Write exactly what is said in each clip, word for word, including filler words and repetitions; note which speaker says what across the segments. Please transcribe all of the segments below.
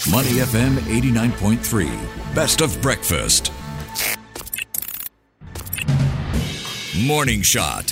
Speaker 1: Money F M eighty-nine point three. Best of breakfast. Morning Shot.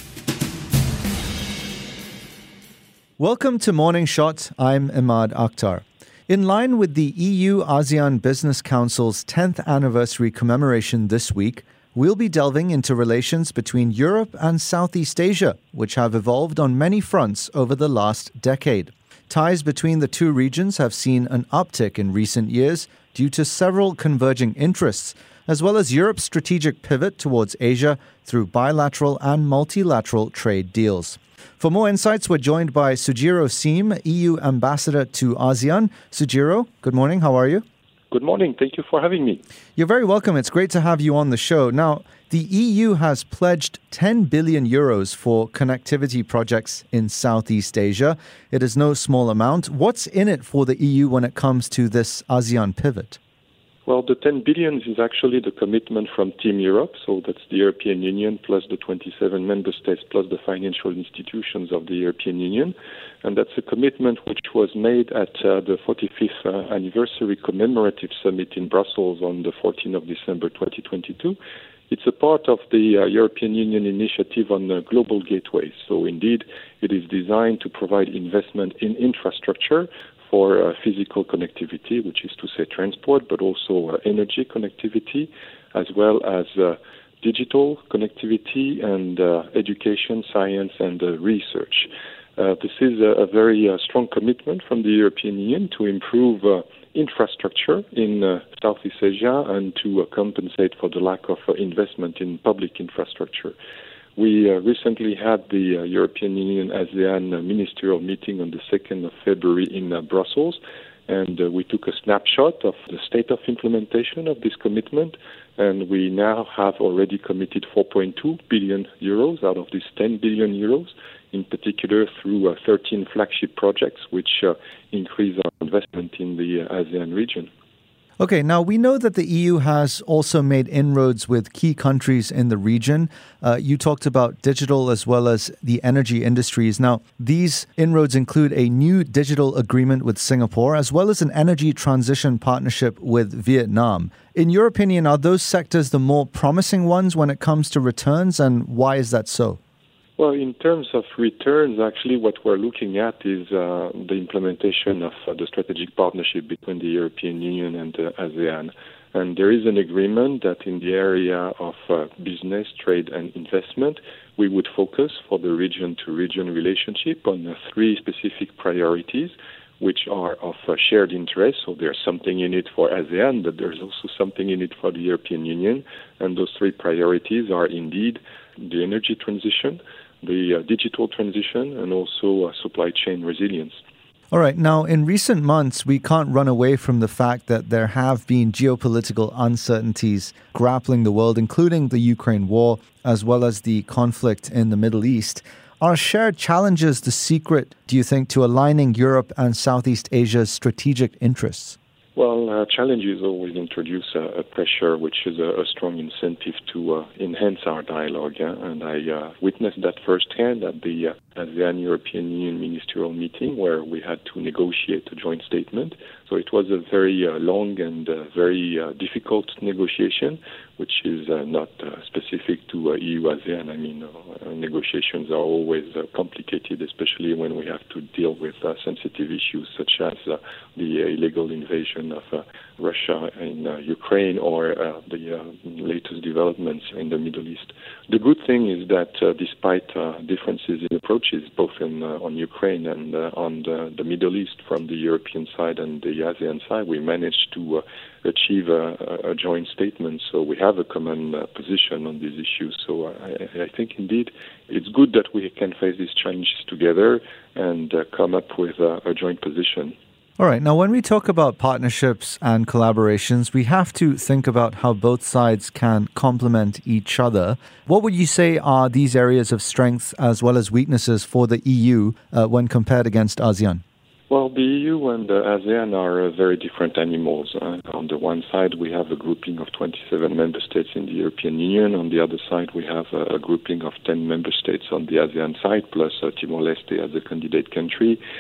Speaker 2: Welcome to Morning Shot. I'm Imad Akhtar. In line with the E U-ASEAN Business Council's tenth anniversary commemoration this week, we'll be delving into relations between Europe and Southeast Asia, which have evolved on many fronts over the last decade. Ties between the two regions have seen an uptick in recent years due to several converging interests, as well as Europe's strategic pivot towards Asia through bilateral and multilateral trade deals. For more insights, we're joined by Sujiro Seam, E U Ambassador to ASEAN. Sujiro, good morning. How are you?
Speaker 3: Good morning. Thank you for having me.
Speaker 2: You're very welcome. It's great to have you on the show. Now, the E U has pledged ten billion euros for connectivity projects in Southeast Asia. It is no small amount. What's in it for the E U when it comes to this ASEAN pivot?
Speaker 3: Well, the ten billion is actually the commitment from Team Europe, so that's the European Union plus the twenty-seven member states plus the financial institutions of the European Union. And that's a commitment which was made at uh, the forty-fifth uh, anniversary commemorative summit in Brussels on the fourteenth of December twenty twenty-two. It's a part of the uh, European Union initiative on uh, global gateways. So indeed, it is designed to provide investment in infrastructure for uh, physical connectivity, which is to say transport, but also uh, energy connectivity, as well as uh, digital connectivity and uh, education, science, and uh, research. Uh, this is a, a very uh, strong commitment from the European Union to improve uh, infrastructure in uh, Southeast Asia and to uh, compensate for the lack of uh, investment in public infrastructure. We uh, recently had the uh, European Union ASEAN uh, ministerial meeting on the second of February in uh, Brussels, and uh, we took a snapshot of the state of implementation of this commitment, and we now have already committed four point two billion euros out of these ten billion euros, in particular through uh, thirteen flagship projects which uh, increase our investment in the uh, ASEAN region.
Speaker 2: Okay, now we know that the E U has also made inroads with key countries in the region. Uh, you talked about digital as well as the energy industries. Now, these inroads include a new digital agreement with Singapore, as well as an energy transition partnership with Vietnam. In your opinion, are those sectors the more promising ones when it comes to returns, and why is that so?
Speaker 3: Well, in terms of returns, actually what we're looking at is uh, the implementation of uh, the strategic partnership between the European Union and uh, ASEAN. And there is an agreement that in the area of uh, business, trade, and investment, we would focus for the region-to-region relationship on uh, three specific priorities, which are of uh, shared interest. So there's something in it for ASEAN, but there's also something in it for the European Union. And those three priorities are indeed the energy transition, the uh, digital transition, and also uh, supply chain resilience.
Speaker 2: All right. Now, in recent months, we can't run away from the fact that there have been geopolitical uncertainties grappling the world, including the Ukraine war, as well as the conflict in the Middle East. Are shared challenges the secret, do you think, to aligning Europe and Southeast Asia's strategic interests?
Speaker 3: Well, uh, challenges always introduce a, a pressure, which is a, a strong incentive to uh, enhance our dialogue. Yeah? And I uh, witnessed that firsthand at the uh, ASEAN European Union ministerial meeting, where we had to negotiate a joint statement. So it was a very uh, long and uh, very uh, difficult negotiation, which is uh, not uh, specific to uh, E U-ASEAN. I mean, uh, negotiations are always uh, complicated, especially when we have to deal with uh, sensitive issues such as uh, the uh, illegal invasion of uh, Russia in uh, Ukraine or uh, the uh, latest developments in the Middle East. The good thing is that uh, despite uh, differences in approaches, both in, uh, on Ukraine and uh, on the, the Middle East from the European side and the ASEAN side, we managed to uh, achieve a, a joint statement. So we have a common uh, position on these issues. So I, I think indeed it's good that we can face these challenges together and uh, come up with uh, a joint position.
Speaker 2: All right. Now, when we talk about partnerships and collaborations, we have to think about how both sides can complement each other. What would you say are these areas of strength as well as weaknesses for the E U uh, when compared against ASEAN?
Speaker 3: Well, the E U and the ASEAN are uh, very different animals. Uh, on the one side, we have a grouping of twenty-seven member states in the European Union. On the other side, we have uh, a grouping of ten member states on the ASEAN side, plus uh, Timor-Leste as a candidate country.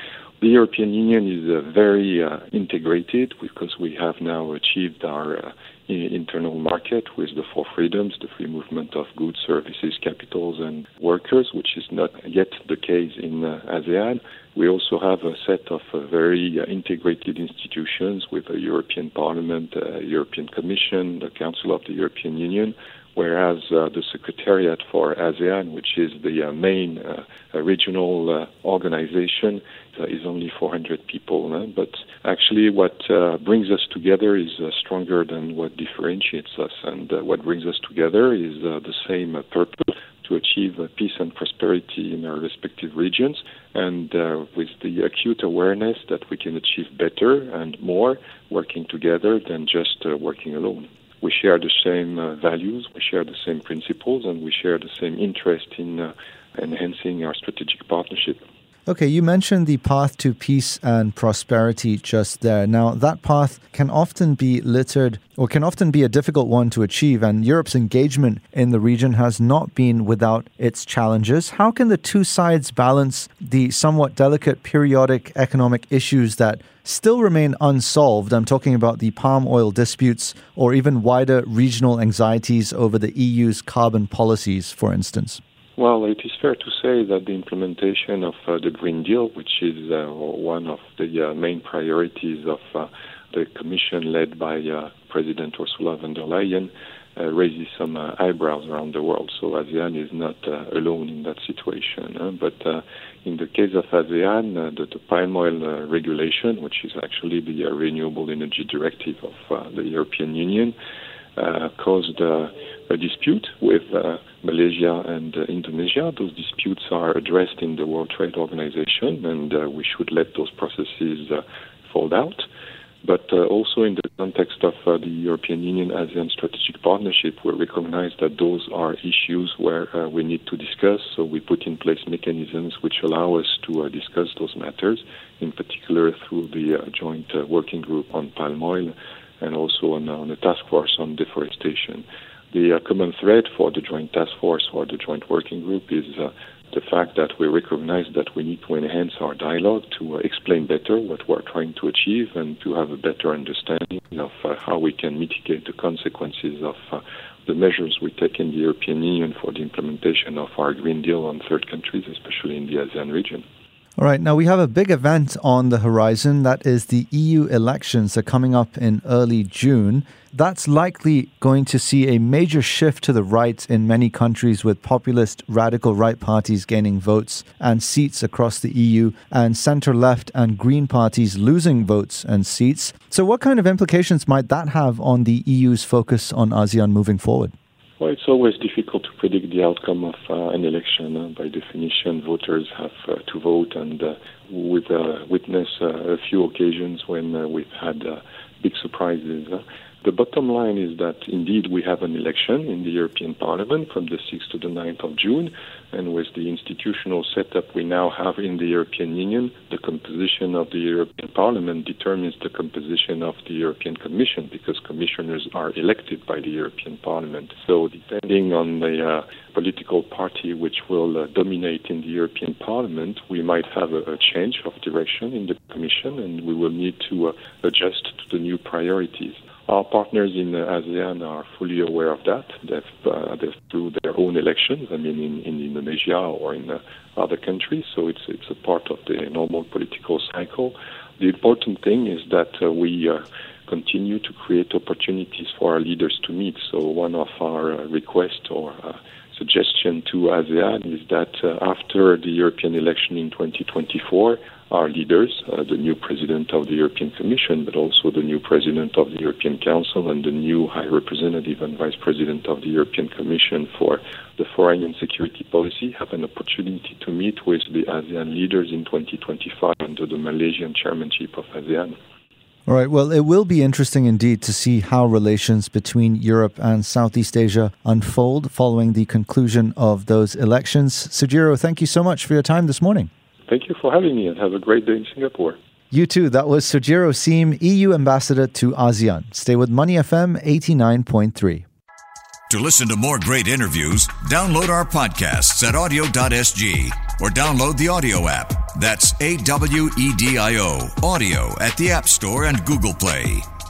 Speaker 3: The European Union is uh, very uh, integrated because we have now achieved our uh, internal market with the four freedoms, the free movement of goods, services, capitals, and workers, which is not yet the case in uh, ASEAN. We also have a set of uh, very uh, integrated institutions with the European Parliament, uh, European Commission, the Council of the European Union, whereas uh, the Secretariat for ASEAN, which is the uh, main uh, regional uh, organization, uh, is only four hundred people. Uh, but actually what uh, brings us together is uh, stronger than what differentiates us. And uh, what brings us together is uh, the same uh, purpose, to achieve uh, peace and prosperity in our respective regions, and uh, with the acute awareness that we can achieve better and more working together than just uh, working alone. We share the same uh, values, we share the same principles, and we share the same interest in uh, enhancing our strategic partnership.
Speaker 2: Okay, you mentioned the path to peace and prosperity just there. Now, that path can often be littered or can often be a difficult one to achieve, and Europe's engagement in the region has not been without its challenges. How can the two sides balance the somewhat delicate periodic economic issues that still remain unsolved? I'm talking about the palm oil disputes or even wider regional anxieties over the E U's carbon policies, for instance.
Speaker 3: Well, it is fair to say that the implementation of uh, the Green Deal, which is uh, one of the uh, main priorities of uh, the Commission led by uh, President Ursula von der Leyen, uh, raises some uh, eyebrows around the world. So ASEAN is not uh, alone in that situation. Huh? But uh, in the case of ASEAN, uh, the, the palm oil uh, regulation, which is actually the uh, Renewable Energy Directive of uh, the European Union, uh, caused uh, a dispute with uh, Malaysia and uh, Indonesia. Those disputes are addressed in the World Trade Organization, and uh, we should let those processes uh, fold out. But uh, also in the context of uh, the European Union-ASEAN strategic partnership, we recognize that those are issues where uh, we need to discuss. So we put in place mechanisms which allow us to uh, discuss those matters, in particular through the uh, joint uh, working group on palm oil and also on, on a task force on deforestation. The uh, common thread for the joint task force or the joint working group is uh, the fact that we recognize that we need to enhance our dialogue to uh, explain better what we're trying to achieve and to have a better understanding of uh, how we can mitigate the consequences of uh, the measures we take in the European Union for the implementation of our Green Deal on third countries, especially in the ASEAN region.
Speaker 2: All right, now we have a big event on the horizon. That is the E U elections are coming up in early June. That's likely going to see a major shift to the right in many countries, with populist radical right parties gaining votes and seats across the E U, and centre-left and Green parties losing votes and seats. So what kind of implications might that have on the E U's focus on ASEAN moving forward?
Speaker 3: Well, it's always difficult to predict the outcome of uh, an election. Uh, by definition, voters have uh, to vote, and uh, we've uh, witnessed uh, a few occasions when uh, we've had uh, big surprises. Uh, the bottom line is that, indeed, we have an election in the European Parliament from the sixth to the ninth of June, and with the institutional setup we now have in the European Union, the composition of the European Parliament determines the composition of the European Commission, because commissioners are elected by the European Parliament. So depending on the uh, political party which will uh, dominate in the European Parliament, we might have a, a change of direction in the Commission, and we will need to uh, adjust to the new priorities. Our partners in uh, ASEAN are fully aware of that. They've, uh, they've through their own elections, I mean, in, in Indonesia or in uh, other countries, so it's it's a part of the normal political cycle. The important thing is that uh, we uh, continue to create opportunities for our leaders to meet. So one of our uh, requests or uh, suggestion to ASEAN is that uh, after the European election in twenty twenty-four, our leaders, uh, the new president of the European Commission, but also the new president of the European Council and the new High Representative and Vice President of the European Commission for the Foreign and Security Policy, have an opportunity to meet with the ASEAN leaders in twenty twenty-five under the Malaysian chairmanship of ASEAN.
Speaker 2: All right. Well, it will be interesting indeed to see how relations between Europe and Southeast Asia unfold following the conclusion of those elections. Sujiro, thank you so much for your time this morning.
Speaker 3: Thank you for having me, and have a great day in Singapore.
Speaker 2: You too. That was Sujiro Sim, E U Ambassador to ASEAN. Stay with Money F M eighty-nine point three.
Speaker 1: To listen to more great interviews, download our podcasts at audio dot s g. or download the audio app. That's A W E D I O, audio at the App Store and Google Play.